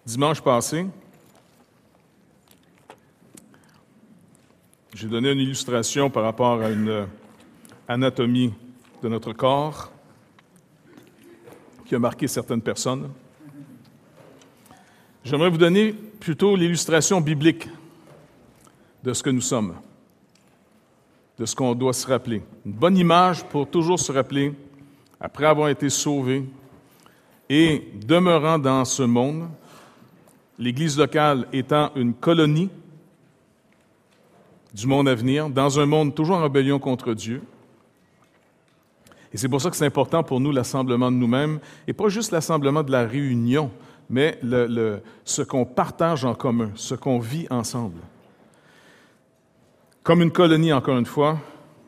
Dimanche passé, j'ai donné une illustration par rapport à une anatomie de notre corps qui a marqué certaines personnes. J'aimerais vous donner plutôt l'illustration biblique de ce que nous sommes, de ce qu'on doit se rappeler. Une bonne image pour toujours se rappeler, après avoir été sauvé et demeurant dans ce monde, l'Église locale étant une colonie du monde à venir, dans un monde toujours en rébellion contre Dieu. Et c'est pour ça que c'est important pour nous l'assemblement de nous-mêmes, et pas juste l'assemblement de la réunion, mais ce qu'on partage en commun, ce qu'on vit ensemble. Comme une colonie, encore une fois,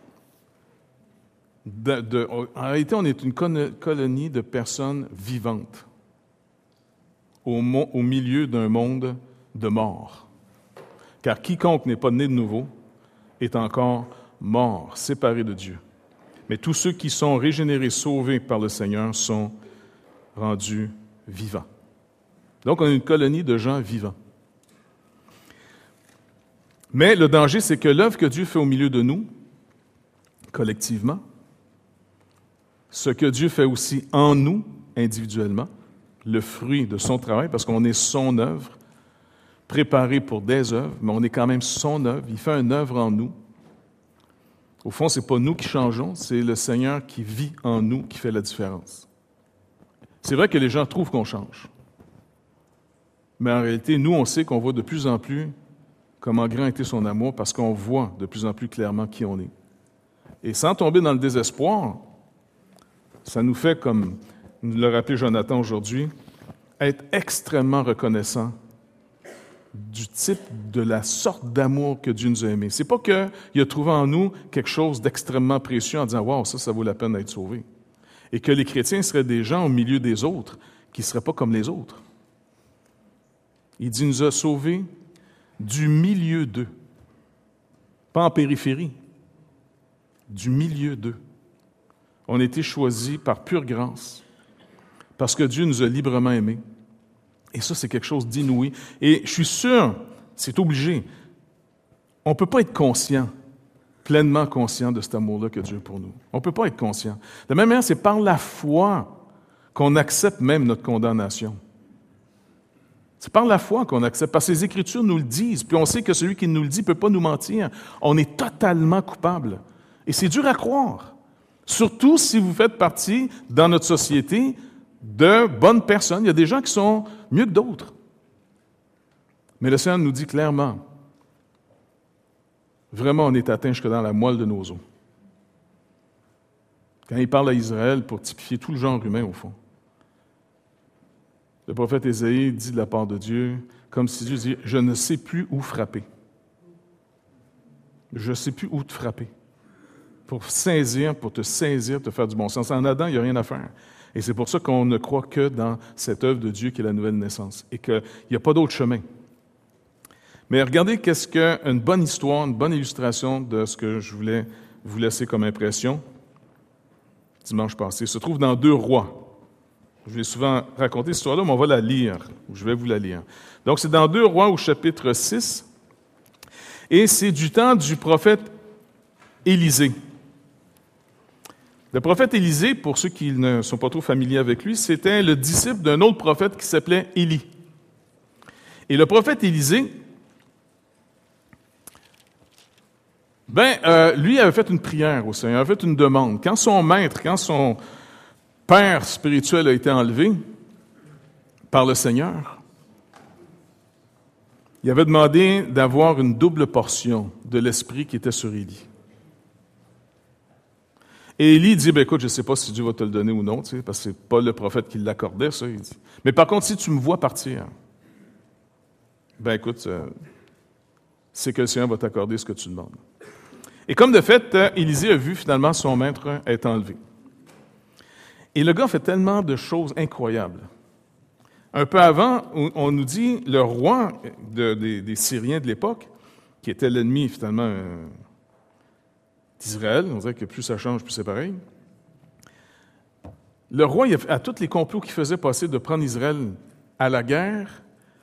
en réalité, on est une colonie de personnes vivantes au milieu d'un monde de mort. Car quiconque n'est pas né de nouveau est encore mort, séparé de Dieu. Mais tous ceux qui sont régénérés, sauvés par le Seigneur, sont rendus vivants. Donc, on est une colonie de gens vivants. Mais le danger, c'est que l'œuvre que Dieu fait au milieu de nous, collectivement, ce que Dieu fait aussi en nous, individuellement, le fruit de son travail, parce qu'on est son œuvre, préparé pour des œuvres, mais on est quand même son œuvre. Il fait une œuvre en nous. Au fond, ce n'est pas nous qui changeons, c'est le Seigneur qui vit en nous qui fait la différence. C'est vrai que les gens trouvent qu'on change. Mais en réalité, nous, on sait qu'on voit de plus en plus comment grand était son amour parce qu'on voit de plus en plus clairement qui on est. Et sans tomber dans le désespoir, ça nous fait, comme nous l'a rappelé Jonathan aujourd'hui, être extrêmement reconnaissant du type, de la sorte d'amour que Dieu nous a aimés. C'est pas qu'il a trouvé en nous quelque chose d'extrêmement précieux en disant « Wow, ça vaut la peine d'être sauvé ». Et que les chrétiens seraient des gens au milieu des autres qui ne seraient pas comme les autres. Il dit « nous a sauvés du milieu d'eux ». Pas en périphérie, du milieu d'eux. On a été choisis par pure grâce, parce que Dieu nous a librement aimés. Et ça, c'est quelque chose d'inouï. Et je suis sûr, c'est obligé. On ne peut pas être conscient, pleinement conscient de cet amour-là que Dieu a pour nous. On ne peut pas être conscient. De la même manière, c'est par la foi qu'on accepte même notre condamnation. C'est par la foi qu'on accepte, parce que les Écritures nous le disent, puis on sait que celui qui nous le dit ne peut pas nous mentir. On est totalement coupable. Et c'est dur à croire. Surtout si vous faites partie, dans notre société, de bonnes personnes. Il y a des gens qui sont mieux que d'autres. Mais le Seigneur nous dit clairement, vraiment, on est atteint jusque dans la moelle de nos os. Quand il parle à Israël pour typifier tout le genre humain, au fond, le prophète Ésaïe dit de la part de Dieu, comme si Dieu dit « Je ne sais plus où frapper. Je ne sais plus où te frapper. » Pour te saisir, te faire du bon sens. En Adam, il n'y a rien à faire. Et c'est pour ça qu'on ne croit que dans cette œuvre de Dieu qui est la nouvelle naissance et qu'il n'y a pas d'autre chemin. Mais regardez qu'est-ce qu'une bonne histoire, une bonne illustration de ce que je voulais vous laisser comme impression dimanche passé se trouve dans 2 Rois. Je vais souvent raconter cette histoire-là, mais on va la lire. Je vais vous la lire. Donc, c'est dans 2 Rois au chapitre 6 et c'est du temps du prophète Élisée. Le prophète Élisée, pour ceux qui ne sont pas trop familiers avec lui, c'était le disciple d'un autre prophète qui s'appelait Élie. Et le prophète Élisée, lui avait fait une prière au Seigneur, avait fait une demande. Quand son père spirituel a été enlevé par le Seigneur, il avait demandé d'avoir une double portion de l'esprit qui était sur Élie. Et Élie dit, écoute, je ne sais pas si Dieu va te le donner ou non, parce que ce n'est pas le prophète qui l'accordait, ça, il dit. Mais par contre, si tu me vois partir, écoute, c'est que le Seigneur va t'accorder ce que tu demandes. Et comme de fait, Élisée a vu finalement son maître être enlevé. Et le gars fait tellement de choses incroyables. Un peu avant, on nous dit, le roi des Syriens de l'époque, qui était l'ennemi finalement d'Israël, on dirait que plus ça change, plus c'est pareil. Le roi, à tous les complots qu'il faisait passer de prendre Israël à la guerre,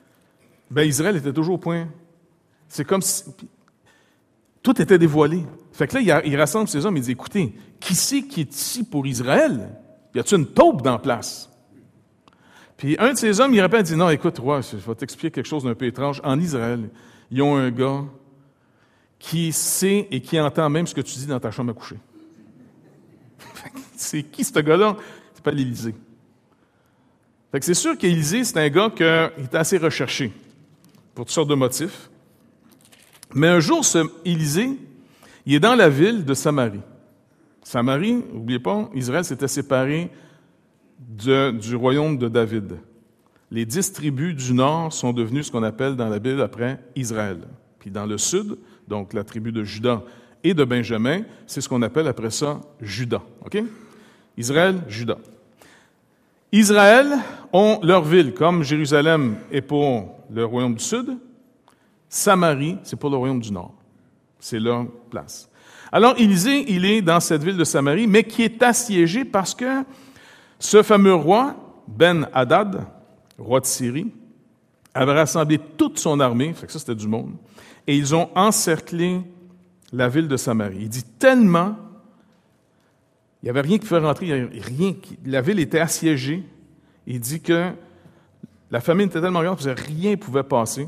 bien, Israël était toujours au point. C'est comme si tout était dévoilé. Fait que là, il rassemble ces hommes et il dit, écoutez, qui c'est qui est ici pour Israël? Y a-t-il une taupe dans la place? Puis un de ces hommes, il répond, il dit, non, écoute, roi, je vais t'expliquer quelque chose d'un peu étrange. En Israël, ils ont un gars qui sait et qui entend même ce que tu dis dans ta chambre à coucher. C'est qui ce gars-là? C'est pas l'Élysée. Fait que c'est sûr qu'Élysée, c'est un gars qui est assez recherché pour toutes sortes de motifs. Mais un jour, ce Élysée, il est dans la ville de Samarie. Samarie, n'oubliez pas, Israël s'était séparé du royaume de David. Les 10 tribus du nord sont devenues ce qu'on appelle dans la Bible après Israël. Puis dans le sud, donc la tribu de Juda et de Benjamin, c'est ce qu'on appelle après ça Juda. OK? Israël, Juda. Israël ont leur ville, comme Jérusalem est pour le royaume du sud, Samarie, c'est pour le royaume du nord. C'est leur place. Alors, Élisée, il est dans cette ville de Samarie, mais qui est assiégée parce que ce fameux roi, Ben-Hadad, roi de Syrie, avait rassemblé toute son armée, fait que ça c'était du monde, et ils ont encerclé la ville de Samarie. Il dit tellement, il n'y avait rien qui pouvait rentrer, il n'y avait rien, la ville était assiégée. Il dit que la famine était tellement grande que rien ne pouvait passer.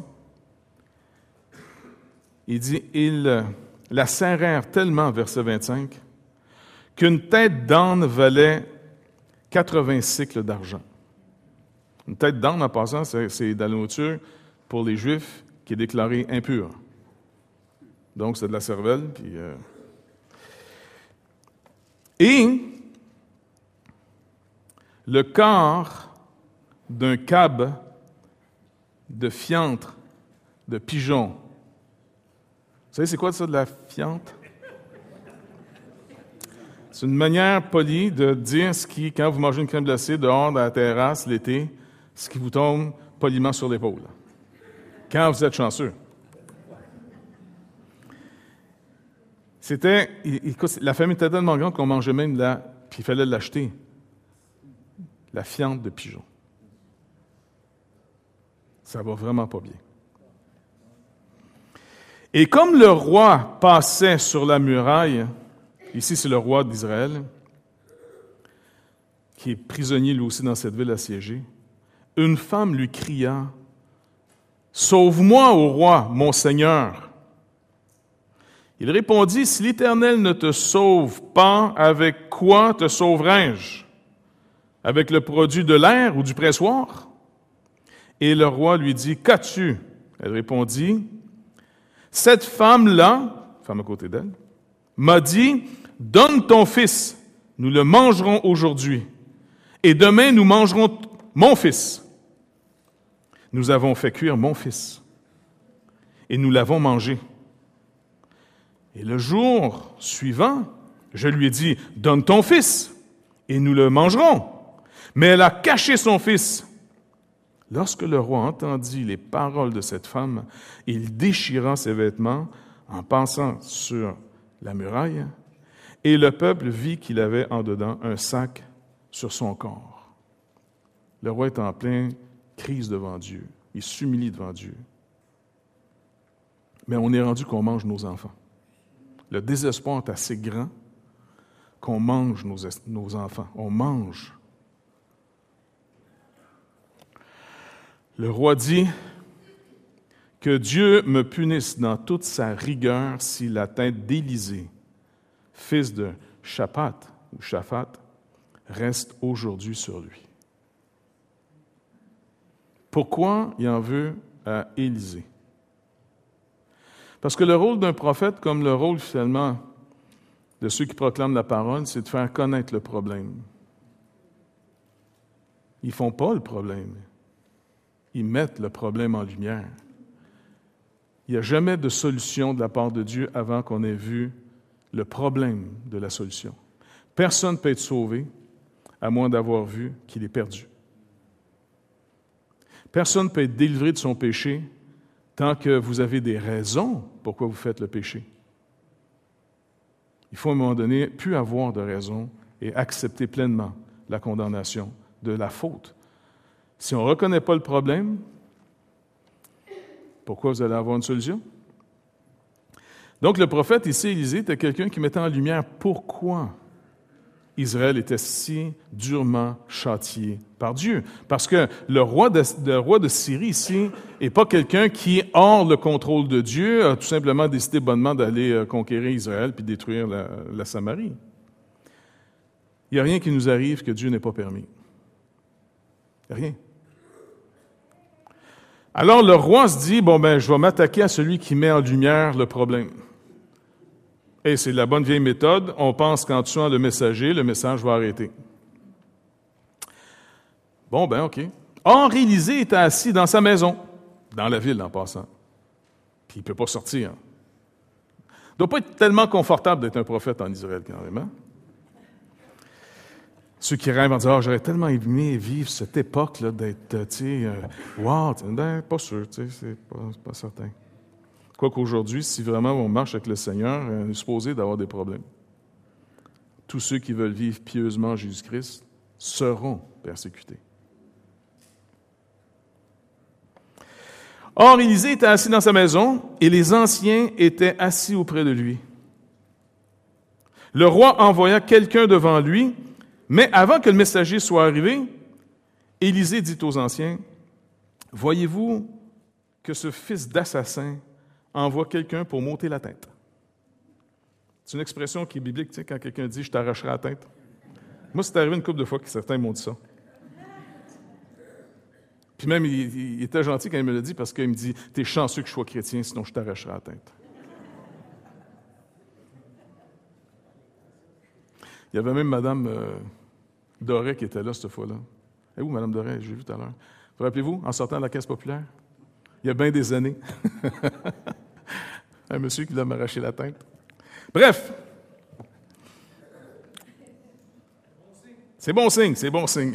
Il dit, ils la serrèrent tellement, verset 25, qu'une tête d'âne valait 80 cycles d'argent. Une tête d'âne, en passant, c'est de la nourriture pour les Juifs qui est déclarée impure. Donc, c'est de la cervelle. Puis, Et le corps d'un cab de fiantre, de pigeon. Vous savez, c'est quoi ça, de la fiente? C'est une manière polie de dire ce qui, quand vous mangez une crème glacée dehors dans la terrasse l'été, ce qui vous tombe poliment sur l'épaule. Quand vous êtes chanceux. La famille était tellement grande qu'on mangeait même puis il fallait l'acheter. La fiente de pigeon. Ça va vraiment pas bien. Et comme le roi passait sur la muraille, ici c'est le roi d'Israël, qui est prisonnier lui aussi dans cette ville assiégée, une femme lui cria, « Sauve-moi, ô roi, mon Seigneur !» Il répondit, « Si l'Éternel ne te sauve pas, avec quoi te sauverai-je? Avec le produit de l'air ou du pressoir? » Et le roi lui dit, « Qu'as-tu? » Elle répondit, « Cette femme-là, femme à côté d'elle, m'a dit, « Donne ton fils, nous le mangerons aujourd'hui, et demain nous mangerons mon fils. » Nous avons fait cuire mon fils, et nous l'avons mangé. Et le jour suivant, je lui ai dit, « Donne ton fils, et nous le mangerons. » Mais elle a caché son fils. Lorsque le roi entendit les paroles de cette femme, il déchira ses vêtements en passant sur la muraille, et le peuple vit qu'il avait en dedans un sac sur son corps. Le roi est en pleine crise devant Dieu. Il s'humilie devant Dieu. Mais on est rendu qu'on mange nos enfants. Le désespoir est assez grand qu'on mange nos enfants. On mange. Le roi dit que Dieu me punisse dans toute sa rigueur si la tête d'Élisée, fils de Shaphat ou Shaphat, reste aujourd'hui sur lui. Pourquoi il en veut à Élisée? Parce que le rôle d'un prophète, comme le rôle finalement de ceux qui proclament la parole, c'est de faire connaître le problème. Ils ne font pas le problème. Ils mettent le problème en lumière. Il n'y a jamais de solution de la part de Dieu avant qu'on ait vu le problème de la solution. Personne ne peut être sauvé à moins d'avoir vu qu'il est perdu. Personne ne peut être délivré de son péché tant que vous avez des raisons pourquoi vous faites le péché. Il faut à un moment donné plus avoir de raison et accepter pleinement la condamnation de la faute. Si on ne reconnaît pas le problème, Pourquoi vous allez avoir une solution? Donc, le prophète ici, Élisée, était quelqu'un qui mettait en lumière pourquoi Israël était si durement châtié par Dieu. Parce que le roi de Syrie ici n'est pas quelqu'un qui est hors le contrôle de Dieu, a tout simplement décidé bonnement d'aller conquérir Israël puis détruire la Samarie. Il n'y a rien qui nous arrive que Dieu n'ait pas permis. Rien. Alors le roi se dit, je vais m'attaquer à celui qui met en lumière le problème. Et c'est la bonne vieille méthode. On pense qu'en tuant le messager, le message va arrêter. OK. Or, Élisée était assis dans sa maison, dans la ville en passant. Puis il ne peut pas sortir. Il ne doit pas être tellement confortable d'être un prophète en Israël, quand même. Hein? Ceux qui rêvent en disant, j'aurais tellement aimé vivre cette époque-là, d'être, pas sûr, c'est pas certain. Quoique aujourd'hui, si vraiment on marche avec le Seigneur, on est supposé d'avoir des problèmes. Tous ceux qui veulent vivre pieusement Jésus-Christ seront persécutés. Or, Élisée était assis dans sa maison et les anciens étaient assis auprès de lui. Le roi envoya quelqu'un devant lui, mais avant que le messager soit arrivé, Élisée dit aux anciens, « Voyez-vous que ce fils d'assassin envoie quelqu'un pour m'ôter la tête. » C'est une expression qui est biblique, quand quelqu'un dit « je t'arracherai la tête ». Moi, c'est arrivé une couple de fois que certains m'ont dit ça. Puis même, il était gentil quand il me l'a dit, parce qu'il me dit « t'es chanceux que je sois chrétien, sinon je t'arracherai la tête. » Il y avait même Mme Doré qui était là cette fois-là. Et où, Mme Doré? J'ai vu tout à l'heure. Vous rappelez-vous, en sortant de la Caisse populaire? Il y a bien des années. Un monsieur qui voulait m'arracher la tête. Bref. C'est bon signe, c'est bon signe.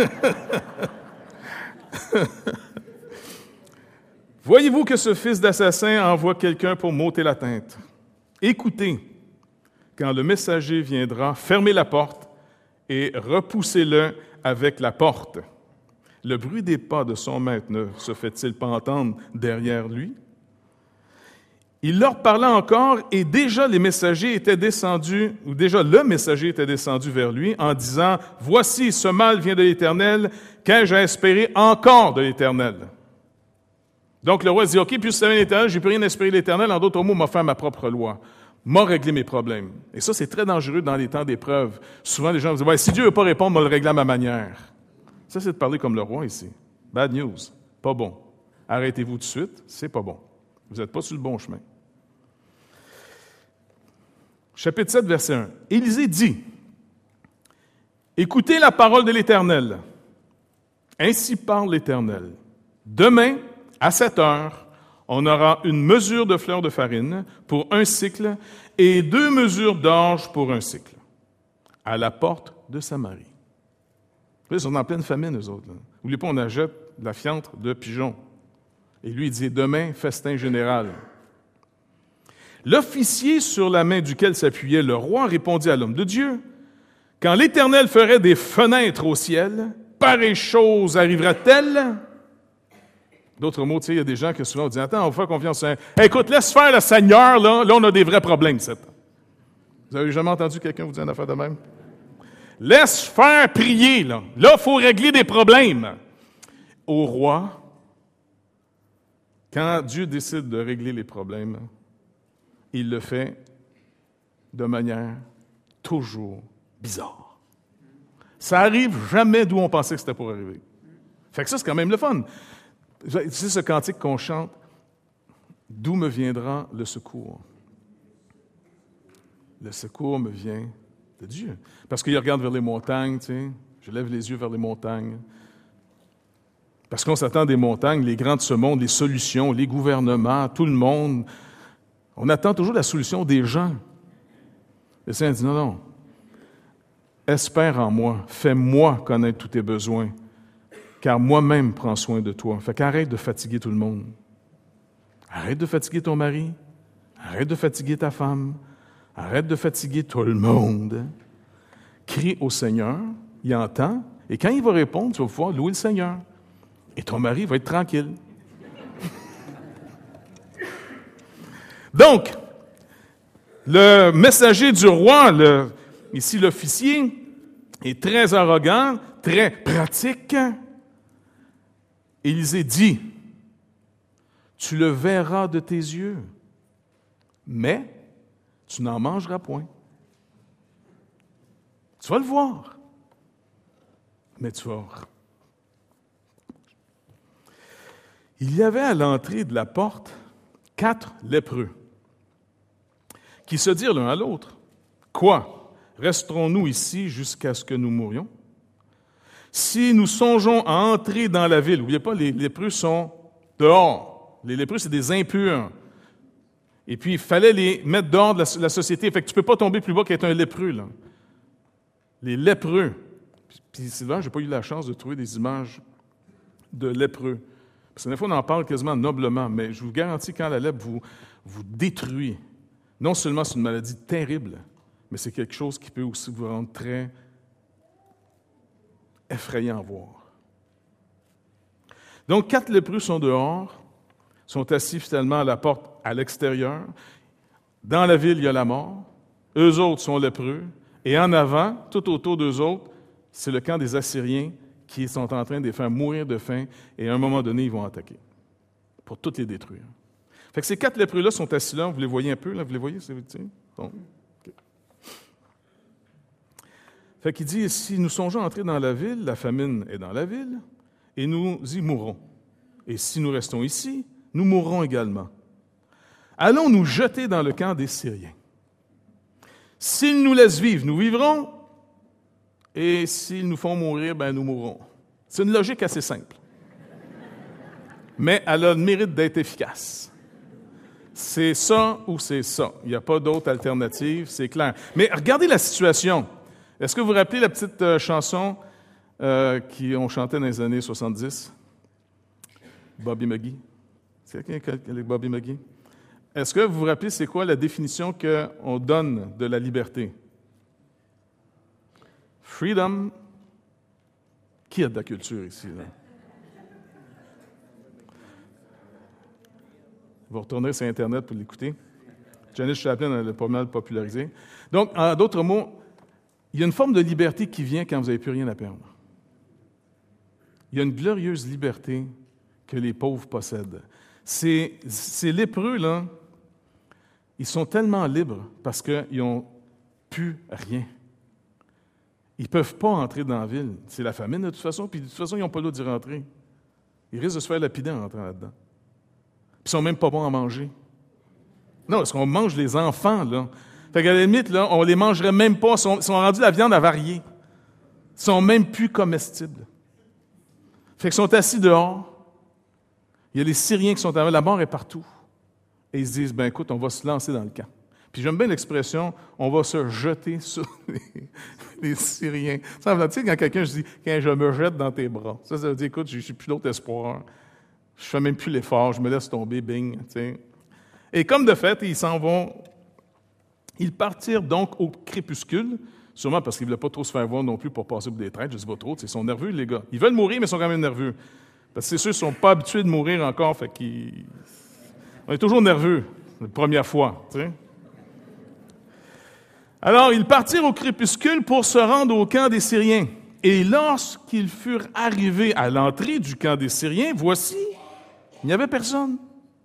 Voyez-vous que ce fils d'assassin envoie quelqu'un pour m'ôter la tête. Écoutez, quand le messager viendra, fermez la porte et repoussez-le avec la porte. Le bruit des pas de son maître ne se fait-il pas entendre derrière lui? Il leur parla encore et déjà les messagers étaient descendus, ou déjà le messager était descendu vers lui en disant, « Voici, ce mal vient de l'Éternel, qu'ai-je à espérer encore de l'Éternel? » Donc le roi dit, « OK, puis ça vient de l'Éternel, j'ai plus rien à espérer de l'Éternel, en d'autres mots, m'a fait ma propre loi, m'a réglé mes problèmes. » Et ça, c'est très dangereux dans les temps d'épreuve. Souvent, les gens disent, « Ouais, si Dieu ne veut pas répondre, m'a le régler à ma manière. » Ça, c'est de parler comme le roi ici. Bad news, pas bon. Arrêtez-vous tout de suite, c'est pas bon. Vous n'êtes pas sur le bon chemin. Chapitre 7, verset 1. Élisée dit, « Écoutez la parole de l'Éternel. Ainsi parle l'Éternel. Demain, à 7 heures, on aura une mesure de fleur de farine pour 1 cycle et 2 mesures d'orge pour 1 cycle, à la porte de Samarie. » Ils sont en pleine famine, eux autres. N'oubliez pas, on achète de la fiente de pigeon. Et lui, il dit, demain, festin général. L'officier sur la main duquel s'appuyait le roi répondit à l'homme de Dieu, « Quand l'Éternel ferait des fenêtres au ciel, pareille chose arrivera-t-elle? » D'autres mots, il y a des gens qui souvent disent, « Attends, on va faire confiance au Seigneur. Hey, écoute, laisse faire le Seigneur, là on a des vrais problèmes. » Vous avez jamais entendu quelqu'un vous dire une affaire de même? Laisse faire prier, là. Là, il faut régler des problèmes. Au roi, quand Dieu décide de régler les problèmes, il le fait de manière toujours bizarre. Ça arrive jamais d'où on pensait que c'était pour arriver. Fait que ça, c'est quand même le fun. C'est ce cantique qu'on chante, « D'où me viendra le secours? » Le secours me vient de Dieu. Parce qu'il regarde vers les montagnes, tu sais. Je lève les yeux vers les montagnes. Parce qu'on s'attend des montagnes, les grands de ce monde, les solutions, les gouvernements, tout le monde. On attend toujours la solution des gens. Le Seigneur dit, non. Espère en moi, fais-moi connaître tous tes besoins, car moi-même prends soin de toi. Fait qu'arrête de fatiguer tout le monde. Arrête de fatiguer ton mari. Arrête de fatiguer ta femme. Arrête de fatiguer tout le monde. Crie au Seigneur, il entend, et quand il va répondre, tu vas pouvoir louer le Seigneur. Et ton mari va être tranquille. Donc, le messager du roi, ici l'officier, est très arrogant, très pratique. Élisée dit, « Tu le verras de tes yeux, mais tu n'en mangeras point. Tu vas le voir, mais tu vas... » Il y avait à l'entrée de la porte 4 lépreux qui se dirent l'un à l'autre, « Quoi? Resterons-nous ici jusqu'à ce que nous mourions? Si nous songeons à entrer dans la ville, n'oubliez pas, les lépreux sont dehors. Les lépreux, c'est des impurs. Et puis, il fallait les mettre dehors de la société. Fait que tu ne peux pas tomber plus bas qu'être un lépreux, là. Les lépreux. Puis souvent, je n'ai pas eu la chance de trouver des images de lépreux. Parce que des fois, on en parle quasiment noblement, mais je vous garantis, quand la lèpre vous détruit, non seulement c'est une maladie terrible, mais c'est quelque chose qui peut aussi vous rendre très effrayant à voir. Donc, 4 lépreux sont dehors, sont assis finalement à la porte à l'extérieur. Dans la ville, il y a la mort. Eux autres sont lépreux. Et en avant, tout autour d'eux autres, c'est le camp des Assyriens qui sont en train de les faire mourir de faim. Et à un moment donné, ils vont attaquer pour toutes les détruire. Fait que ces 4 lépreux-là sont assis là. Vous les voyez un peu, là? Vous les voyez? Bon. Okay. Fait qu'il dit, si nous songeons à entrer dans la ville, la famine est dans la ville, et nous y mourrons. Et si nous restons ici, nous mourrons également. Allons nous jeter dans le camp des Syriens. S'ils nous laissent vivre, nous vivrons, et s'ils nous font mourir, ben nous mourrons. C'est une logique assez simple. Mais elle a le mérite d'être efficace. C'est ça ou c'est ça. Il n'y a pas d'autre alternative, c'est clair. Mais regardez la situation. Est-ce que vous vous rappelez la petite chanson qu'on chantait dans les années 70? Bobby McGee. C'est quelqu'un avec Bobby McGee? Est-ce que vous vous rappelez c'est quoi la définition qu'on donne de la liberté? Freedom. Qui a de la culture ici, là? Vous retournerez sur Internet pour l'écouter. Janis Chaplin l'a pas mal popularisé. Donc, en d'autres mots, il y a une forme de liberté qui vient quand vous n'avez plus rien à perdre. Il y a une glorieuse liberté que les pauvres possèdent. Ces lépreux, là, ils sont tellement libres parce qu'ils n'ont plus rien. Ils ne peuvent pas entrer dans la ville. C'est la famine, de toute façon, puis de toute façon, ils n'ont pas l'eau d'y rentrer. Ils risquent de se faire lapider en rentrant là-dedans. Puis ils ne sont même pas bons à manger. Non, parce qu'on mange les enfants, là. Fait qu'à la limite, là, on les mangerait même pas. Ils sont rendus la viande avariée. Ils ne sont même plus comestibles. Fait qu'ils sont assis dehors. Il y a les Syriens qui sont là. La mort est partout. Et ils se disent, ben écoute, on va se lancer dans le camp. Puis j'aime bien l'expression, on va se jeter sur les Syriens. Ça veut dire quand quelqu'un dit, quand je me jette dans tes bras. Ça veut dire, écoute, je n'ai plus d'autre espoir. Je ne fais même plus l'effort, je me laisse tomber, bing. T'sais. Et comme de fait, ils s'en vont. Ils partirent donc au crépuscule, sûrement parce qu'ils ne voulaient pas trop se faire voir non plus pour passer pour des traîtres, je ne sais pas trop, ils sont nerveux, les gars. Ils veulent mourir, mais ils sont quand même nerveux. Parce que c'est sûr, ils ne sont pas habitués de mourir encore, fait qu'ils... On est toujours nerveux, la première fois, tu sais. Alors, ils partirent au crépuscule pour se rendre au camp des Syriens. Et lorsqu'ils furent arrivés à l'entrée du camp des Syriens, voici, il n'y avait personne.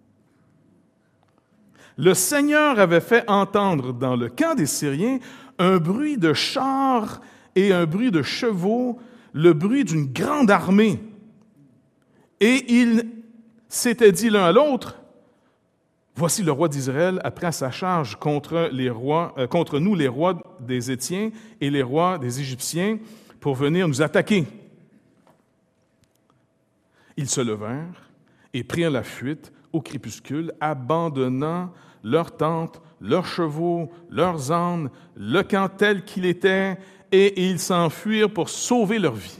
Le Seigneur avait fait entendre dans le camp des Syriens un bruit de chars et un bruit de chevaux, le bruit d'une grande armée. Et ils s'étaient dit l'un à l'autre, « Voici le roi d'Israël a pris à sa charge contre nous, les rois des Hétiens et les rois des Égyptiens, pour venir nous attaquer. » Ils se levèrent et prirent la fuite au crépuscule, abandonnant leurs tentes, leurs chevaux, leurs ânes, le camp tel qu'il était, et ils s'enfuirent pour sauver leur vie.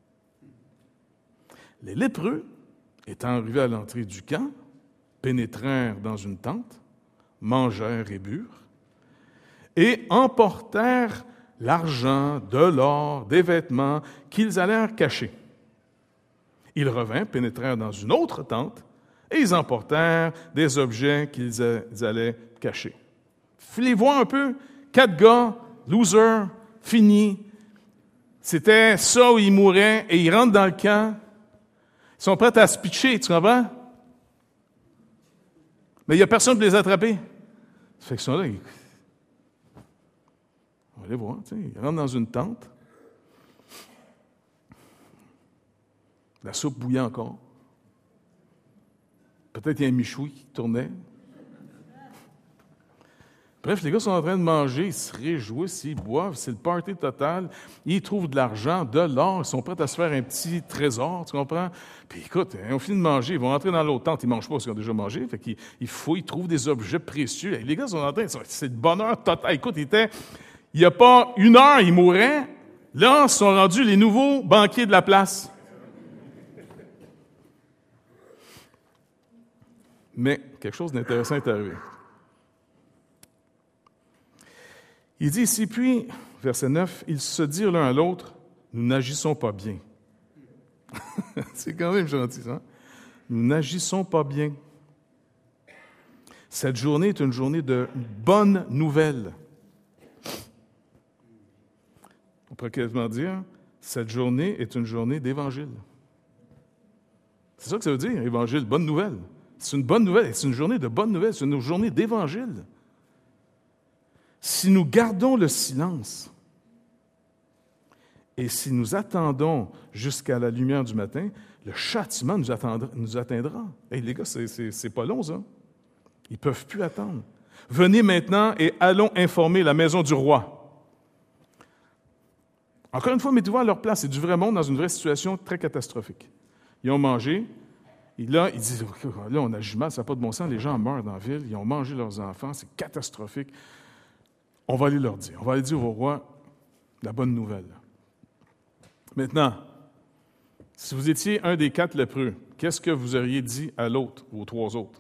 Les lépreux, étant arrivés à l'entrée du camp, pénétrèrent dans une tente, mangèrent et burent, et emportèrent l'argent, de l'or, des vêtements qu'ils allèrent cacher. Ils revinrent, pénétrèrent dans une autre tente, Et ils emportèrent des objets qu'ils allaient cacher. Les voir un peu, 4 gars, losers, finis. C'était ça où ils mouraient, et ils rentrent dans le camp. Ils sont prêts à se pitcher, tu comprends? Mais il n'y a personne pour les attraper. Ça fait qu'ils sont là, on va les voir, tu sais, ils rentrent dans une tente. La soupe bouillait encore. Peut-être qu'il y a un michoui qui tournait. Bref, les gars sont en train de manger, ils se réjouissent, ils boivent, c'est le party total. Ils trouvent de l'argent, de l'or, ils sont prêts à se faire un petit trésor, tu comprends? Puis écoute, ils ont fini de manger, ils vont entrer dans l'autre tente, ils ne mangent pas parce qu'ils ont déjà mangé, fait qu'ils fouillent, ils trouvent des objets précieux. Et les gars sont en train, c'est le bonheur total. Écoute, il n'y a pas 1 heure, ils mouraient. Là, ils sont rendus les nouveaux banquiers de la place. Mais quelque chose d'intéressant est arrivé. Il dit ici, puis, verset 9, « Ils se dirent l'un à l'autre, nous n'agissons pas bien. » C'est quand même gentil, ça. Nous n'agissons pas bien. Cette journée est une journée de bonnes nouvelles. On pourrait quasiment dire, cette journée est une journée d'évangile. C'est ça que ça veut dire, évangile, bonne nouvelle. C'est une bonne nouvelle, c'est une journée de bonnes nouvelles, c'est une journée d'évangile. Si nous gardons le silence et si nous attendons jusqu'à la lumière du matin, le châtiment nous atteindra. Hey, les gars, c'est pas long, ça. Ils ne peuvent plus attendre. Venez maintenant et allons informer la maison du roi. Encore une fois, mettez-vous à leur place. C'est du vrai monde dans une vraie situation très catastrophique. Ils ont mangé. Et là, ils disent, là, on agit mal, ça n'a pas de bon sens. Les gens meurent dans la ville. Ils ont mangé leurs enfants. C'est catastrophique. On va aller leur dire. On va aller dire au roi la bonne nouvelle. Maintenant, si vous étiez un des 4 lépreux, qu'est-ce que vous auriez dit à l'autre ou aux 3 autres?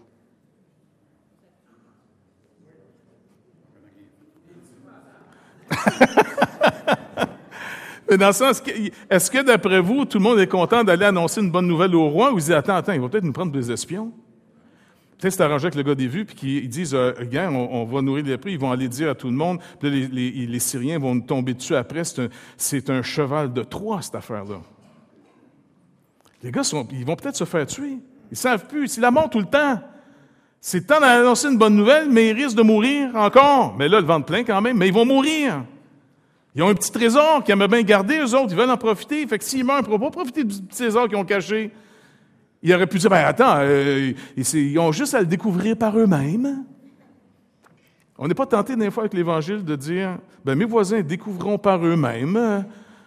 Mais dans le sens, est-ce que d'après vous, tout le monde est content d'aller annoncer une bonne nouvelle au roi ou ils disent, attends, il va peut-être nous prendre des espions? Peut-être c'est arrangé avec le gars des vues, puis qu'ils disent, regarde, on va nourrir les lépreux, ils vont aller dire à tout le monde, puis là, les Syriens vont nous tomber dessus après, c'est un cheval de Troie, cette affaire-là. Les gars, ils vont peut-être se faire tuer. Ils ne savent plus, c'est la mort tout le temps. C'est le temps d'annoncer une bonne nouvelle, mais ils risquent de mourir encore. Mais là, le ventre plein quand même, mais ils vont mourir. Ils ont un petit trésor qu'ils aimeraient bien garder, eux autres, ils veulent en profiter. Fait que s'ils meurent, ils ne pourront pas profiter du petit trésor qu'ils ont caché. Ils auraient pu dire, attends, ils ont juste à le découvrir par eux-mêmes. On n'est pas tenté des fois avec l'Évangile de dire, mes voisins découvriront par eux-mêmes.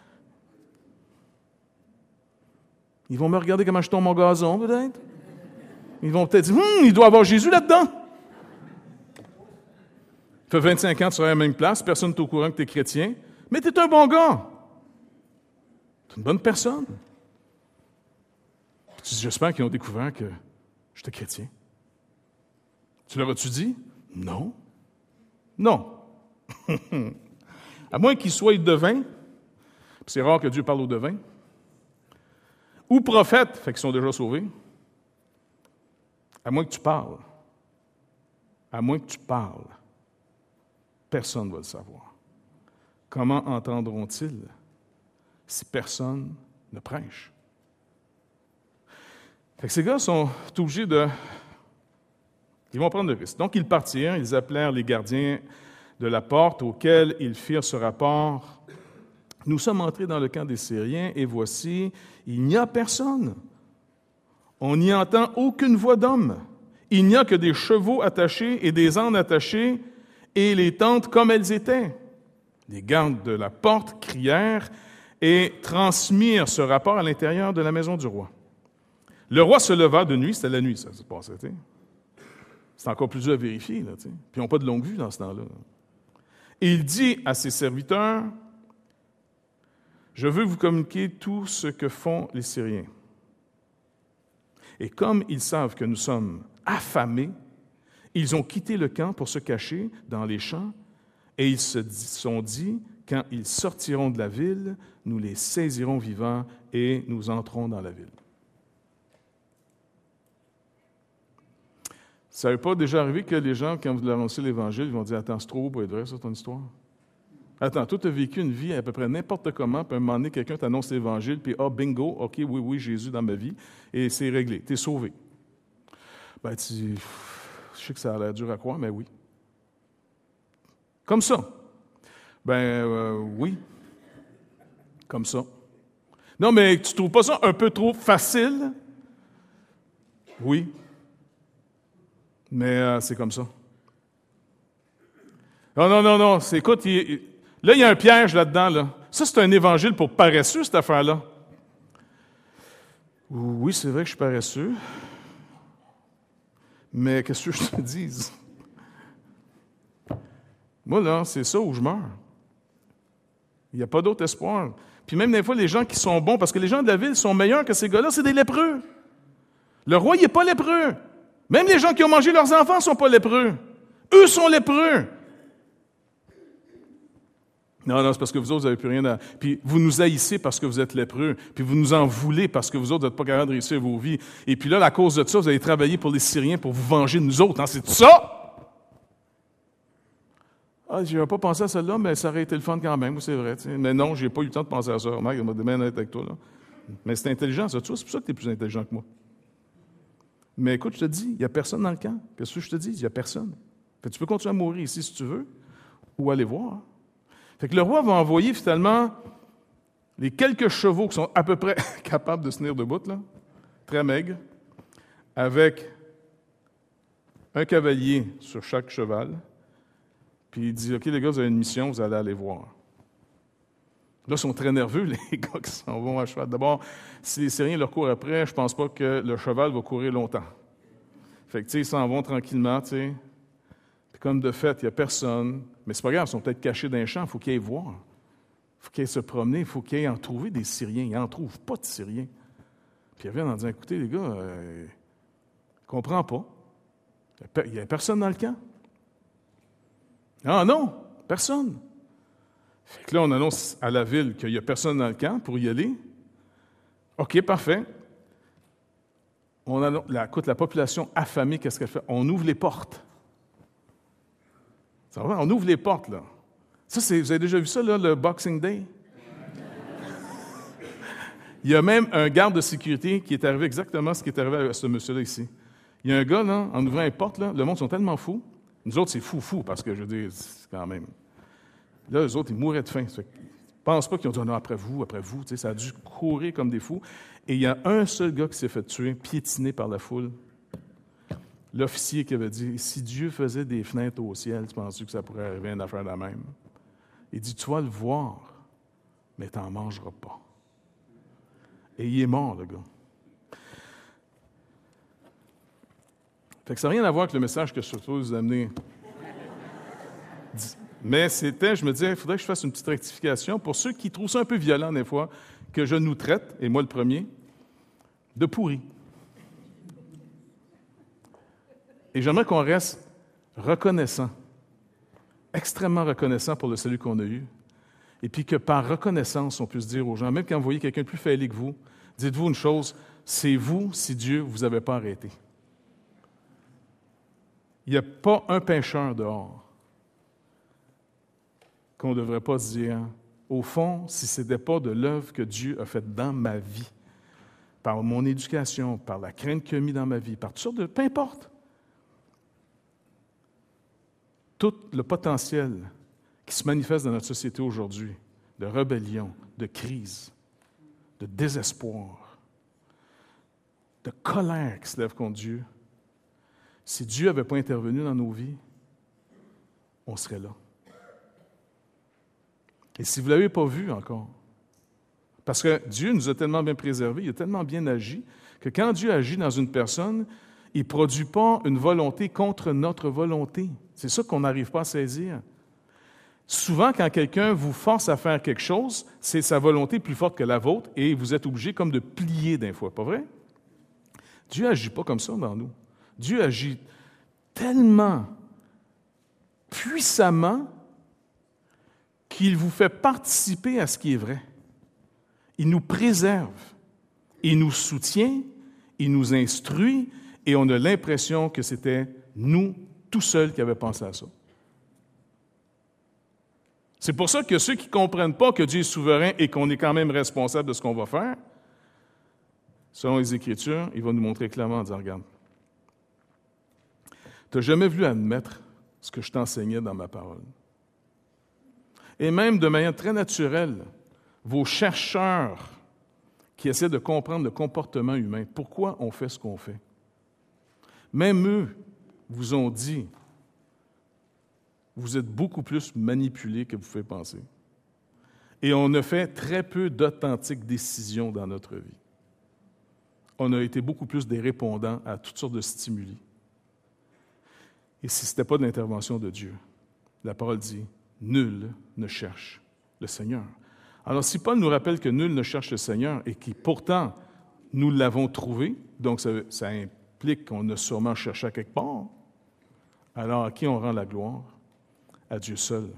Ils vont me regarder comment je tombe mon gazon, peut-être. Ils vont peut-être dire, il doit y avoir Jésus là-dedans. Ça fait 25 ans que tu seras à la même place, personne n'est au courant que tu es chrétien, mais tu es un bon gars. Tu es une bonne personne. J'espère qu'ils ont découvert que j'étais chrétien. Tu leur as-tu dit? Non. Non. À moins qu'ils soient devins, c'est rare que Dieu parle aux devins, ou prophètes, fait qu'ils sont déjà sauvés. À moins que tu parles. À moins que tu parles. Personne ne va le savoir. Comment entendront-ils si personne ne prêche? Fait que ces gars sont obligés ils vont prendre le risque. Donc, ils partirent, ils appelèrent les gardiens de la porte auxquels ils firent ce rapport. Nous sommes entrés dans le camp des Syriens et voici, il n'y a personne. On n'y entend aucune voix d'homme. Il n'y a que des chevaux attachés et des ânes attachés et les tentes comme elles étaient. Les gardes de la porte crièrent et transmirent ce rapport à l'intérieur de la maison du roi. Le roi se leva de nuit, c'était la nuit, ça se passait, tu sais. C'est encore plus dur à vérifier, là, tu sais. Puis ils n'ont pas de longue vue dans ce temps-là. Et il dit à ses serviteurs, « Je veux vous communiquer tout ce que font les Syriens. Et comme ils savent que nous sommes affamés, ils ont quitté le camp pour se cacher dans les champs, et ils se sont dit, quand ils sortiront de la ville, nous les saisirons vivants et nous entrons dans la ville. » Ça n'est pas déjà arrivé que les gens, quand vous leur annoncez l'Évangile, ils vont dire « Attends, c'est trop beau pour être vrai, ça, ton histoire? » Attends, toi, tu as vécu une vie à peu près n'importe comment, puis à un moment donné, quelqu'un t'annonce l'Évangile, puis bingo, OK, oui, Jésus dans ma vie, et c'est réglé, tu es sauvé. Ben, je sais que ça a l'air dur à croire, mais oui. Comme ça. Oui. Comme ça. Non, mais tu trouves pas ça un peu trop facile? Oui. Mais c'est comme ça. Non. Écoute, là, il y a un piège là-dedans. Là. Ça, c'est un évangile pour paresseux, cette affaire-là. Oui, c'est vrai que je suis paresseux. Mais qu'est-ce que je te dise? Moi, là, c'est ça où je meurs. Il n'y a pas d'autre espoir. Puis même des fois, les gens qui sont bons, parce que les gens de la ville sont meilleurs que ces gars-là, c'est des lépreux. Le roi, il n'est pas lépreux. Même les gens qui ont mangé leurs enfants ne sont pas lépreux. Eux sont lépreux. Non, c'est parce que vous autres, vous n'avez plus rien à... Puis vous nous haïssez parce que vous êtes lépreux. Puis vous nous en voulez parce que vous autres, vous n'êtes pas capables de réussir vos vies. Et puis là, à cause de ça, vous allez travailler pour les Syriens pour vous venger de nous autres. Hein? C'est tout ça? Ah, je n'avais pas pensé à celle-là, mais ça aurait été le fun quand même, c'est vrai. T'sais. Mais non, je n'ai pas eu le temps de penser à ça. Remarque, il m'a demandé d'être avec toi. Là. Mais c'est intelligent, ça. Tu vois, c'est pour ça que tu es plus intelligent que moi. Mais écoute, je te dis, il n'y a personne dans le camp. Qu'est-ce que je te dis? Il n'y a personne. Fait que tu peux continuer à mourir ici si tu veux, ou aller voir. Fait que le roi va envoyer finalement les quelques chevaux qui sont à peu près capables de se tenir debout, là, très maigres, avec un cavalier sur chaque cheval. Puis il dit, OK, les gars, vous avez une mission, vous allez aller voir. Là, ils sont très nerveux, les gars qui s'en vont à cheval. D'abord, si les Syriens leur courent après, je ne pense pas que le cheval va courir longtemps. Fait que, tu sais, ils s'en vont tranquillement, tu sais. Puis comme de fait, il n'y a personne. Mais c'est pas grave, ils sont peut-être cachés dans les champs, il faut qu'ils aillent voir. Il faut qu'ils aillent se promener, il faut qu'ils aillent en trouver des Syriens. Ils n'en trouvent pas de Syriens. Puis ils reviennent en disant, écoutez, les gars, je ne comprends pas. Il n'y a personne dans le camp. Ah non, personne. Fait que là, on annonce à la ville qu'il n'y a personne dans le camp pour y aller. OK, parfait. Écoute, la population affamée, qu'est-ce qu'elle fait? On ouvre les portes. Ça va? On ouvre les portes, là. Ça, vous avez déjà vu ça, là, le Boxing Day? Il y a même un garde de sécurité qui est arrivé exactement ce qui est arrivé à ce monsieur-là ici. Il y a un gars, là, en ouvrant les portes, là, le monde sont tellement fous. Nous autres, c'est fou, parce que, je veux dire, c'est quand même... Là, eux autres, ils mouraient de faim. Ils ne pensent pas qu'ils ont dit « Non, après vous. » Tu sais, ça a dû courir comme des fous. Et il y a un seul gars qui s'est fait tuer, piétiné par la foule. L'officier qui avait dit « Si Dieu faisait des fenêtres au ciel, tu penses que ça pourrait arriver une affaire de la même? » Il dit « Tu vas le voir, mais tu n'en mangeras pas. » Et il est mort, le gars. Fait que ça n'a rien à voir avec le message que je suis supposé vous amener. Mais je me disais, il faudrait que je fasse une petite rectification pour ceux qui trouvent ça un peu violent des fois, que je nous traite, et moi le premier, de pourris. Et j'aimerais qu'on reste reconnaissant, extrêmement reconnaissant pour le salut qu'on a eu, et puis que par reconnaissance, on puisse dire aux gens, même quand vous voyez quelqu'un de plus fêlé que vous, dites-vous une chose, c'est vous si Dieu ne vous avait pas arrêté. Il n'y a pas un pécheur dehors qu'on ne devrait pas se dire, au fond, si ce n'était pas de l'œuvre que Dieu a faite dans ma vie, par mon éducation, par la crainte qu'il a mis dans ma vie, par toutes sortes de... Peu importe. Tout le potentiel qui se manifeste dans notre société aujourd'hui, de rébellion, de crise, de désespoir, de colère qui se lève contre Dieu, si Dieu n'avait pas intervenu dans nos vies, on serait là. Et si vous ne l'avez pas vu encore, parce que Dieu nous a tellement bien préservés, il a tellement bien agi, que quand Dieu agit dans une personne, il ne produit pas une volonté contre notre volonté. C'est ça qu'on n'arrive pas à saisir. Souvent, quand quelqu'un vous force à faire quelque chose, c'est sa volonté plus forte que la vôtre et vous êtes obligé comme de plier d'un fois, pas vrai? Dieu n'agit pas comme ça dans nous. Dieu agit tellement puissamment qu'il vous fait participer à ce qui est vrai. Il nous préserve, il nous soutient, il nous instruit, et on a l'impression que c'était nous, tout seuls, qui avions pensé à ça. C'est pour ça que ceux qui ne comprennent pas que Dieu est souverain et qu'on est quand même responsable de ce qu'on va faire, selon les Écritures, il va nous montrer clairement en disant, regarde, tu n'as jamais voulu admettre ce que je t'enseignais dans ma parole. Et même de manière très naturelle, vos chercheurs qui essaient de comprendre le comportement humain, pourquoi on fait ce qu'on fait, même eux vous ont dit, vous êtes beaucoup plus manipulés que vous pouvez penser. Et on a fait très peu d'authentiques décisions dans notre vie. On a été beaucoup plus des répondants à toutes sortes de stimuli. Et si ce n'était pas de l'intervention de Dieu, la parole dit, nul ne cherche le Seigneur. Alors, si Paul nous rappelle que nul ne cherche le Seigneur et que pourtant nous l'avons trouvé, donc ça implique qu'on a sûrement cherché à quelque part, alors à qui on rend la gloire? À Dieu seul.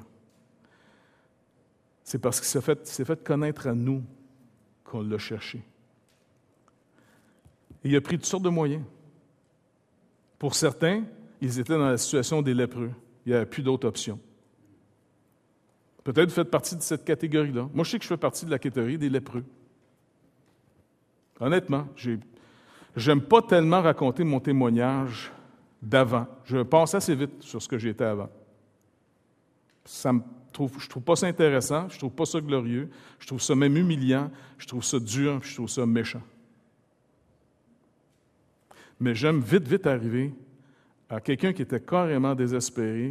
C'est parce qu'il s'est fait connaître à nous qu'on l'a cherché. Et il a pris toutes sortes de moyens. Pour certains, ils étaient dans la situation des lépreux. Il n'y avait plus d'autres options. Peut-être vous faites partie de cette catégorie-là. Moi, je sais que je fais partie de la catégorie des lépreux. Honnêtement, j'aime pas tellement raconter mon témoignage d'avant. Je passe assez vite sur ce que j'étais avant. Je trouve pas ça intéressant, je trouve pas ça glorieux, je trouve ça même humiliant, je trouve ça dur, je trouve ça méchant. Mais j'aime vite arriver à quelqu'un qui était carrément désespéré,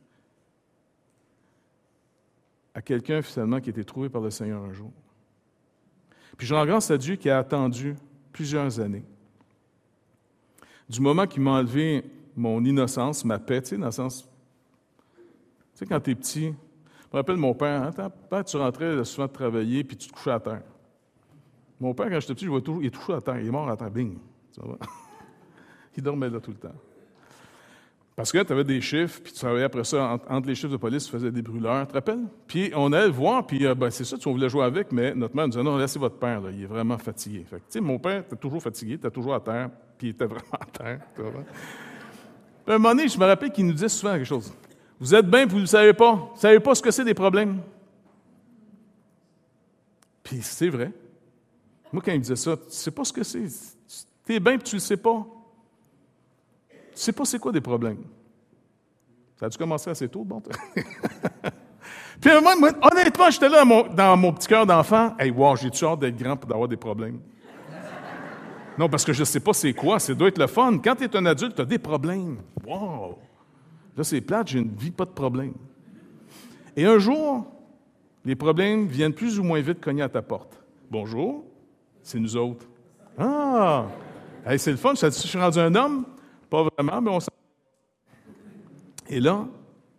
à quelqu'un finalement qui a été trouvé par le Seigneur un jour. Puis je rends grâce à Dieu qui a attendu plusieurs années. Du moment qu'il m'a enlevé mon innocence, ma paix, tu sais, dans le sens... Tu sais, quand tu es petit, je me rappelle mon père, hein, tu rentrais souvent de travailler puis tu te couchais à terre. Mon père, quand j'étais petit, je vois toujours, il est touché à terre, il est mort à terre, bing. Ça va? Il dormait là tout le temps. Parce que tu avais des chiffres, puis tu travaillais après ça, entre les chiffres de police, tu faisais des brûleurs, tu te rappelles? Puis on allait le voir, puis c'est ça, on voulait jouer avec, mais notre mère nous disait, non, laissez votre père, là, il est vraiment fatigué. Fait que, tu sais, mon père était toujours fatigué, il était toujours à terre, puis il était vraiment à terre. Puis à un moment donné, je me rappelle qu'il nous disait souvent quelque chose. Vous êtes bien, vous ne le savez pas. Vous ne savez pas ce que c'est des problèmes. Puis c'est vrai. Moi, quand il me disait ça, tu ne sais pas ce que c'est. Tu es bien, puis tu ne le sais pas. Tu ne sais pas c'est quoi des problèmes. Ça a dû commencer assez tôt, bon? Puis à un moment, moi, honnêtement, j'étais là dans mon petit cœur d'enfant. Hey, wow, j'ai-tu hâte d'être grand pour d'avoir des problèmes? Non, parce que je ne sais pas c'est quoi. Ça doit être le fun. Quand tu es un adulte, tu as des problèmes. Wow! Là, c'est plate, j'ai une vie, pas de problème. Et un jour, les problèmes viennent plus ou moins vite cogner à ta porte. Bonjour, c'est nous autres. Ah! Hey, c'est le fun, je suis rendu un homme? Pas vraiment, mais on s'en... Et là,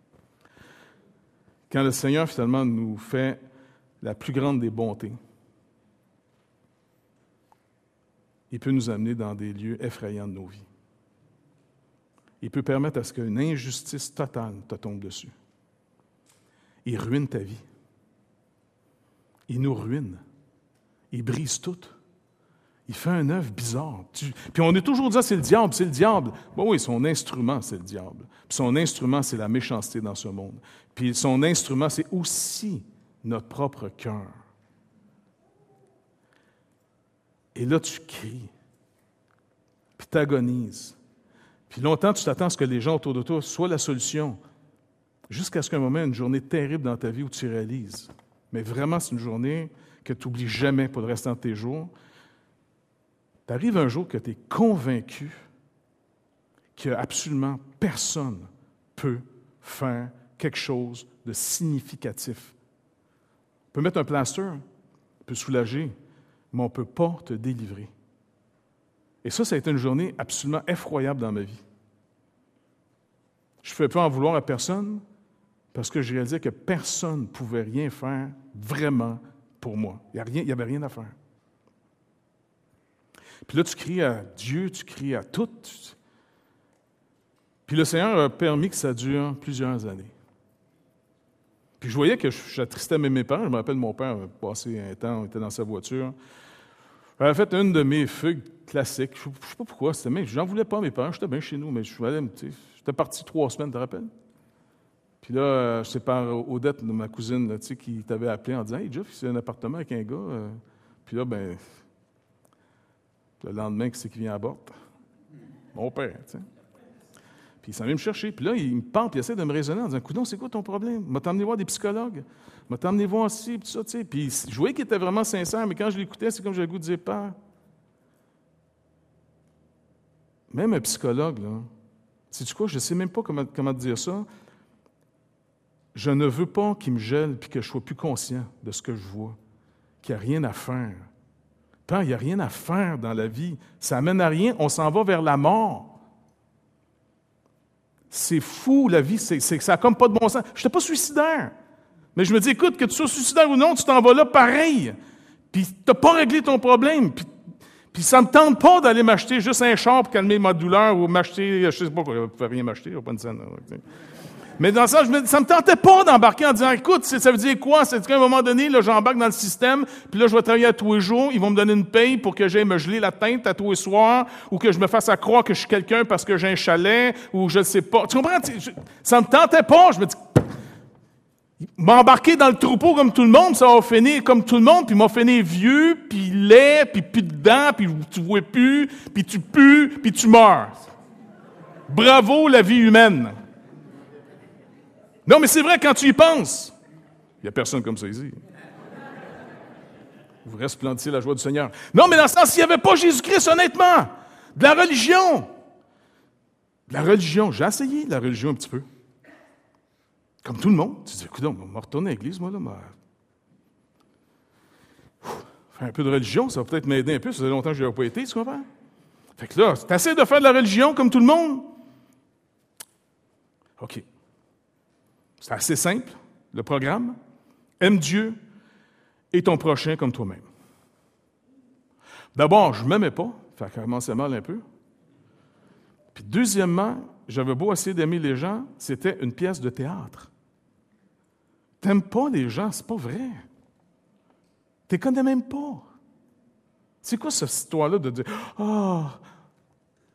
quand le Seigneur, finalement, nous fait la plus grande des bontés, il peut nous amener dans des lieux effrayants de nos vies. Il peut permettre à ce qu'une injustice totale te tombe dessus. Il ruine ta vie. Il nous ruine. Il brise tout. Il fait un œuvre bizarre. Puis on est toujours dit, c'est le diable, c'est le diable. Bon, oui, son instrument, c'est le diable. Puis son instrument, c'est la méchanceté dans ce monde. Puis son instrument, c'est aussi notre propre cœur. Et là, tu cries. Puis tu agonises. Puis longtemps, tu t'attends à ce que les gens autour de toi soient la solution. Jusqu'à ce qu'un moment, une journée terrible dans ta vie où tu réalises. Mais vraiment, c'est une journée que tu n'oublies jamais pour le restant de tes jours. Tu arrives un jour que tu es convaincu qu'absolument personne peut faire quelque chose de significatif. On peut mettre un plaster, on peut soulager, mais on ne peut pas te délivrer. Et ça a été une journée absolument effroyable dans ma vie. Je ne pouvais pas en vouloir à personne parce que je réalisais que personne ne pouvait rien faire vraiment pour moi. Il n'y avait rien à faire. Puis là, tu cries à Dieu, tu cries à tout. Puis le Seigneur a permis que ça dure plusieurs années. Puis je voyais que j'attristais mes parents. Je me rappelle, mon père avait passé un temps, on était dans sa voiture. J'avais fait une de mes fugues classiques. Je ne sais pas pourquoi, j'en voulais pas à mes parents, j'étais bien chez nous, mais j'étais J'étais parti 3 semaines, tu te rappelles? Puis là, c'est par Odette, ma cousine, là, tu sais, qui t'avait appelé en disant « Hey, Jeff, c'est un appartement avec un gars. Puis là, ben, le lendemain, qui c'est qui vient à bord? Mon père, tu sais. Puis il s'en vient me chercher. Puis là, il me parle, puis il essaie de me raisonner en disant « Coudonc, c'est quoi ton problème? M'a t'emmené voir des psychologues. M'a t'emmené voir ci, puis tout ça, tu sais. » Puis je voyais qu'il était vraiment sincère, mais quand je l'écoutais, c'est comme j'avais le goût de dire « Père. » Même un psychologue, là, sais-tu quoi? Je ne sais même pas comment te dire ça. Je ne veux pas qu'il me gèle puis que je sois plus conscient de ce que je vois, qu'il n'y a rien à faire. Père, il n'y a rien à faire dans la vie. Ça amène à rien. On s'en va vers la mort. C'est fou, la vie. Ça n'a comme pas de bon sens. Je n'étais pas suicidaire. Mais je me dis, écoute, que tu sois suicidaire ou non, tu t'en vas là pareil. Puis tu n'as pas réglé ton problème. Puis ça ne me tente pas d'aller m'acheter juste un char pour calmer ma douleur ou m'acheter, je ne sais pas, je ne pouvais rien m'acheter, il n'y a pas une scène. Mais dans ça, ça ne me tentait pas d'embarquer en disant, écoute, ça veut dire quoi? C'est qu'à un moment donné, là, j'embarque dans le système, puis là, je vais travailler à tous les jours, ils vont me donner une paye pour que j'aille me geler la tête à tous les soirs, ou que je me fasse à croire que je suis quelqu'un parce que j'ai un chalet, ou je ne sais pas. Tu comprends? Ça ne me tentait pas. Je me dis, m'embarquer dans le troupeau comme tout le monde, ça va finir comme tout le monde, puis m'a fini vieux, puis laid, puis plus de dents, puis tu vois plus, puis tu pues, puis tu meurs. Bravo la vie humaine. Non, mais c'est vrai, quand tu y penses, il n'y a personne comme ça ici. Vous resplendiez la joie du Seigneur. Non, mais dans le sens, s'il n'y avait pas Jésus-Christ, honnêtement, de la religion, j'ai essayé la religion un petit peu. Comme tout le monde. Tu dis, écoute, on va retourner à l'église, moi, là. Faire un peu de religion, ça va peut-être m'aider un peu. Ça faisait longtemps que je n'y avais pas été, tu comprends? Fait que là, tu essaies de faire de la religion comme tout le monde. OK. C'est assez simple, le programme. Aime Dieu et ton prochain comme toi-même. D'abord, je ne m'aimais pas. Ça commençait mal un peu. Puis deuxièmement, j'avais beau essayer d'aimer les gens, c'était une pièce de théâtre. T'aimes pas les gens, c'est pas vrai. Tu les connais même pas. C'est quoi cette histoire-là de dire « Ah, l'humanité! »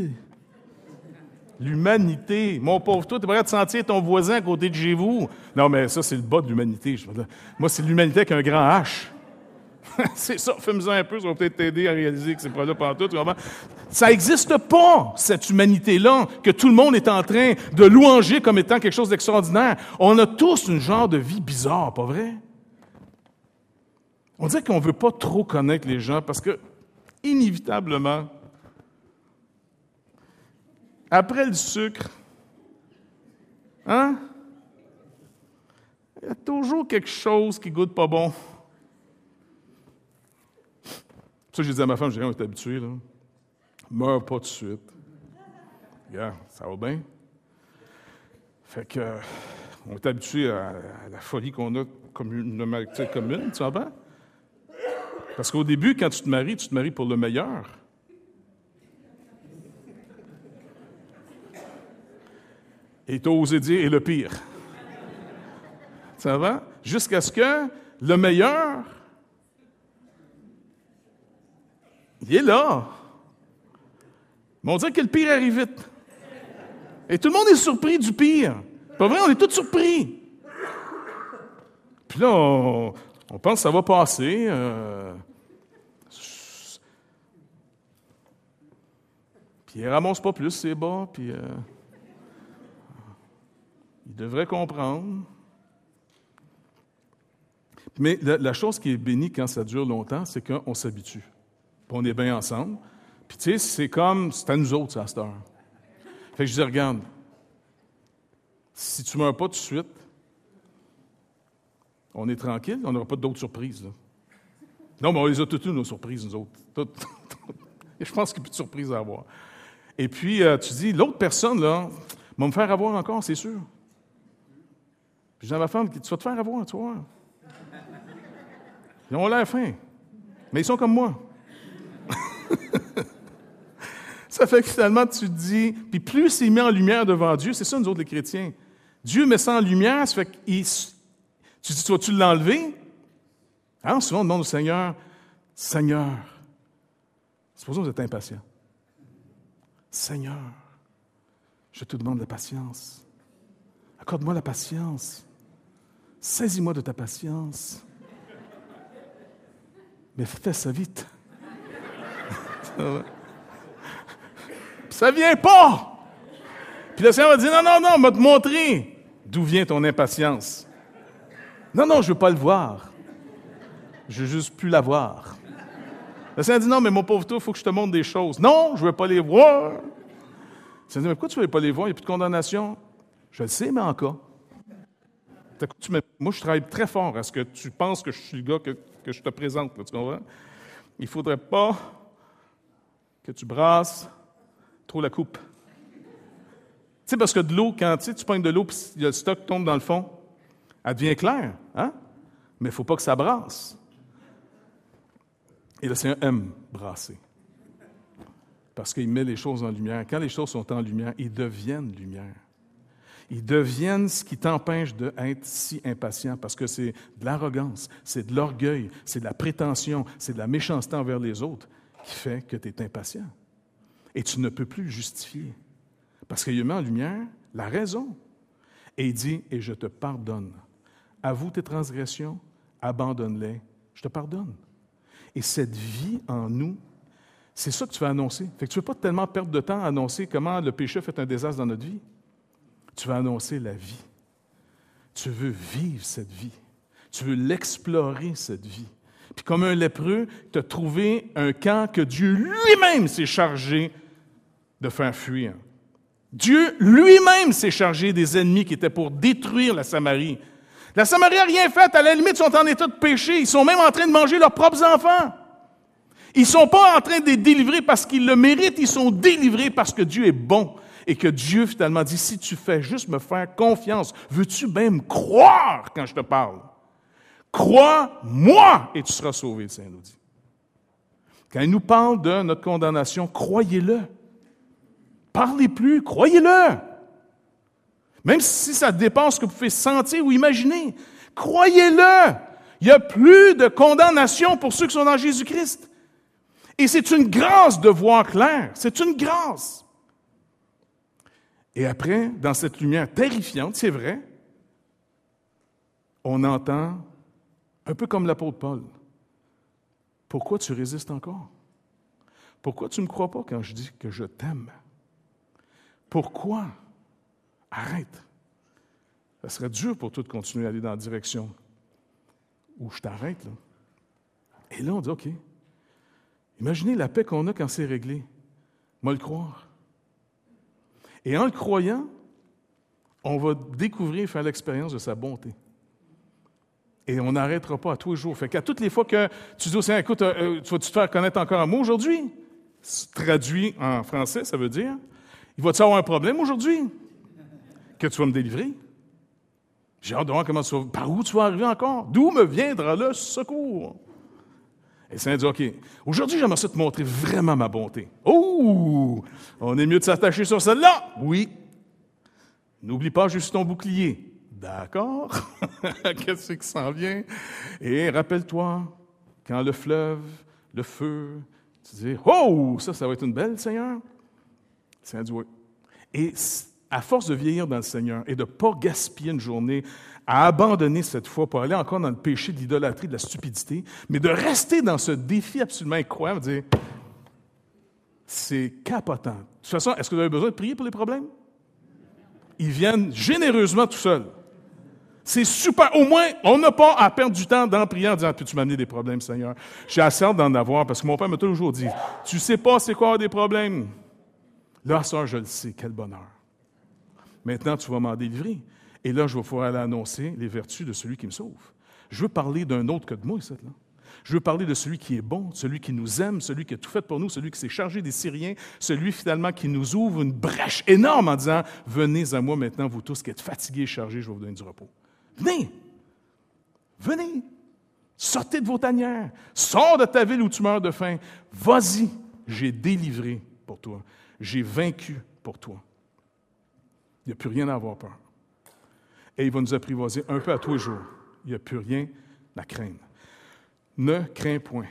L'humanité! Mon pauvre toi, t'es prêt à te sentir ton voisin à côté de chez vous? Non, mais ça, c'est le bas de l'humanité. Moi, c'est l'humanité avec un grand H. C'est ça, fais-moi un peu, ça va peut-être t'aider à réaliser que c'est pas là pantoute. Ça n'existe pas, cette humanité-là, que tout le monde est en train de louanger comme étant quelque chose d'extraordinaire. On a tous une genre de vie bizarre, pas vrai? On dirait qu'on ne veut pas trop connaître les gens parce que, inévitablement, après le sucre, il y a toujours quelque chose qui goûte pas bon. Ça, j'ai dit à ma femme, on est habitué, là. Meurs pas tout de suite. Regarde, ça va bien. Fait que, on est habitué à la folie qu'on a commune, tu comprends? Parce qu'au début, quand tu te maries pour le meilleur. Et tu as osé dire, et le pire. Ça va? Jusqu'à ce que le meilleur, il est là. Mais on dirait que le pire arrive vite. Et tout le monde est surpris du pire. Pas vrai? On est tous surpris. Puis là, on pense que ça va passer. Puis il ramasse pas plus ses bas, puis il devrait comprendre. Mais la chose qui est bénie quand ça dure longtemps, c'est qu'on s'habitue. Puis on est bien ensemble. Puis tu sais, c'est à nous autres, ça, à cette heure. Fait que je dis, regarde, si tu ne meurs pas tout de suite, on est tranquille, on n'aura pas d'autres surprises. Là. Non, mais on les a toutes, nos surprises, nous autres. Je pense qu'il n'y a plus de surprises à avoir. Et puis, tu dis, l'autre personne, là, va me faire avoir encore, c'est sûr. Puis je dis à ma femme, tu vas te faire avoir, tu vois. Ils ont l'air fins, mais ils sont comme moi. Ça fait que finalement, tu te dis, puis plus c'est mis en lumière devant Dieu, c'est ça nous autres les chrétiens. Dieu met ça en lumière, ça fait que tu dis, vas-tu l'enlever? Alors souvent on demande au Seigneur, Seigneur, supposons que vous êtes impatient. Seigneur, Je te demande la patience. Accorde-moi la patience. Saisis-moi de ta patience. Mais fais ça vite. Ça ne vient pas! Puis le Seigneur va dire, non, on va te montrer d'où vient ton impatience. Non, je ne veux pas le voir. Je veux juste plus la voir. Le Seigneur dit, non, mais mon pauvre toi, il faut que je te montre des choses. Non, je ne veux pas les voir. Le Seigneur dit, mais pourquoi tu ne veux pas les voir? Il n'y a plus de condamnation. Je le sais, mais en cas. Moi, je travaille très fort à ce que tu penses que je suis le gars que je te présente. Là, tu comprends? Il ne faudrait pas que tu brasses trop la coupe. Tu sais, parce que de l'eau, quand tu pognes de l'eau et le stock tombe dans le fond, elle devient claire, hein? Mais il ne faut pas que ça brasse. Et le Seigneur aime brasser. Parce qu'il met les choses en lumière. Quand les choses sont en lumière, ils deviennent lumière. Ils deviennent ce qui t'empêche d'être si impatient, parce que c'est de l'arrogance, c'est de l'orgueil, c'est de la prétention, c'est de la méchanceté envers les autres qui fait que tu es impatient. Et tu ne peux plus le justifier. Parce qu'il met en lumière la raison. Et il dit, et je te pardonne. Avoue tes transgressions, abandonne-les, je te pardonne. Et cette vie en nous, c'est ça que tu vas annoncer. Fait que tu ne veux pas tellement perdre de temps à annoncer comment le péché fait un désastre dans notre vie. Tu vas annoncer la vie. Tu veux vivre cette vie. Tu veux l'explorer, cette vie. Puis comme un lépreux, tu as trouvé un camp que Dieu lui-même s'est chargé de faire fuir. Dieu lui-même s'est chargé des ennemis qui étaient pour détruire la Samarie. La Samarie n'a rien fait. À la limite, ils sont en état de péché. Ils sont même en train de manger leurs propres enfants. Ils ne sont pas en train de les délivrer parce qu'ils le méritent. Ils sont délivrés parce que Dieu est bon. Et que Dieu, finalement, dit, si tu fais juste me faire confiance, veux-tu même croire quand je te parle? Crois-moi et tu seras sauvé, le Seigneur nous dit. Quand il nous parle de notre condamnation, croyez-le. Parlez plus, croyez-le. Même si ça dépasse ce que vous pouvez sentir ou imaginer, croyez-le. Il n'y a plus de condamnation pour ceux qui sont dans Jésus-Christ. Et c'est une grâce de voir clair. C'est une grâce. Et après, dans cette lumière terrifiante, c'est vrai, on entend, un peu comme l'apôtre Paul, « Pourquoi tu résistes encore? Pourquoi tu ne me crois pas quand je dis que je t'aime? Pourquoi? Arrête. Ça serait dur pour toi de continuer à aller dans la direction où je t'arrête. Là. » Et là, on dit, OK, imaginez la paix qu'on a quand c'est réglé. Moi, le croire. Et en le croyant, on va découvrir et faire l'expérience de sa bonté. Et on n'arrêtera pas à tous les jours. Fait qu'à toutes les fois que tu dis au Seigneur, écoute, tu vas-tu te faire connaître encore un mot aujourd'hui? Traduit en français, ça veut dire, il va-tu avoir un problème aujourd'hui? Que tu vas me délivrer? J'ai hâte de voir comment tu vas, par où tu vas arriver encore? D'où me viendra le secours? Et le Seigneur dit, OK, aujourd'hui, j'aimerais ça te montrer vraiment ma bonté. Oh! On est mieux de s'attacher sur celle-là? Oui. N'oublie pas juste ton bouclier. D'accord? Qu'est-ce qui s'en vient? Et rappelle-toi, quand le fleuve, le feu, tu dis, oh! Ça va être une belle, Seigneur? Le Seigneur dit, oui. Et à force de vieillir dans le Seigneur et de ne pas gaspiller une journée à abandonner cette foi pour aller encore dans le péché de l'idolâtrie, de la stupidité, mais de rester dans ce défi absolument incroyable, de dire, c'est capotant. De toute façon, est-ce que vous avez besoin de prier pour les problèmes? Ils viennent généreusement tout seuls. C'est super. Au moins, on n'a pas à perdre du temps dans prier en disant, peux-tu m'amener des problèmes, Seigneur? J'ai assez hâte d'en avoir, parce que mon père m'a toujours dit, tu sais pas c'est quoi avoir des problèmes? Là, ça, je le sais, quel bonheur. Maintenant, tu vas m'en délivrer. Et là, je vais pouvoir aller annoncer les vertus de celui qui me sauve. Je veux parler d'un autre que de moi, ici, là. Je veux parler de celui qui est bon, celui qui nous aime, celui qui a tout fait pour nous, celui qui s'est chargé des Syriens, celui finalement qui nous ouvre une brèche énorme en disant « Venez à moi maintenant, vous tous qui êtes fatigués et chargés, je vais vous donner du repos. » Venez! Venez! Sortez de vos tanières. Sors de ta ville où tu meurs de faim. Vas-y, j'ai délivré pour toi. J'ai vaincu pour toi. Il n'y a plus rien à avoir peur. Et il va nous apprivoiser un peu à tous les jours. Il n'y a plus rien à craindre. Ne crains point.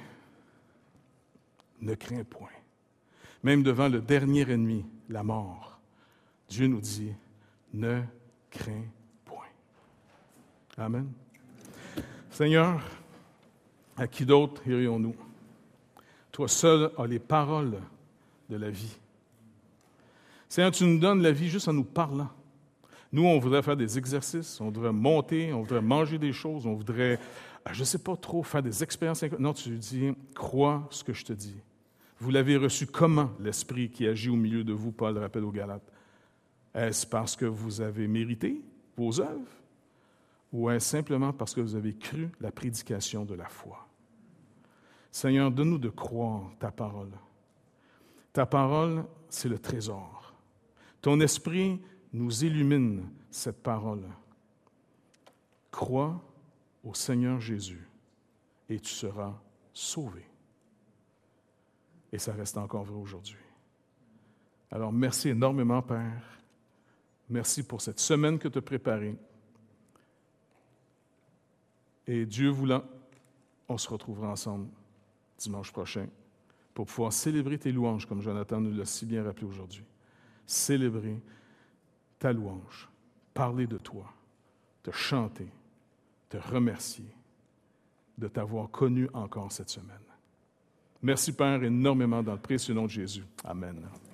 Ne crains point. Même devant le dernier ennemi, la mort, Dieu nous dit, ne crains point. Amen. Seigneur, à qui d'autre irions-nous? Toi seul as les paroles de la vie. Seigneur, tu nous donnes la vie juste en nous parlant. Nous, on voudrait faire des exercices, on voudrait monter, on voudrait manger des choses, on voudrait, je ne sais pas trop, faire des expériences. Non, tu dis, crois ce que je te dis. Vous l'avez reçu comment, l'Esprit qui agit au milieu de vous, Paul rappelle aux Galates? Est-ce parce que vous avez mérité vos œuvres ou est-ce simplement parce que vous avez cru la prédication de la foi? Seigneur, donne-nous de croire ta parole. Ta parole, c'est le trésor. Ton Esprit nous illumine cette parole. Crois au Seigneur Jésus et tu seras sauvé. Et ça reste encore vrai aujourd'hui. Alors, merci énormément, Père. Merci pour cette semaine que tu as préparée. Et Dieu voulant, on se retrouvera ensemble dimanche prochain pour pouvoir célébrer tes louanges, comme Jonathan nous l'a si bien rappelé aujourd'hui. Célébrer ta louange, parler de toi, te chanter, te remercier de t'avoir connu encore cette semaine. Merci, Père, énormément dans le précieux nom de Jésus. Amen.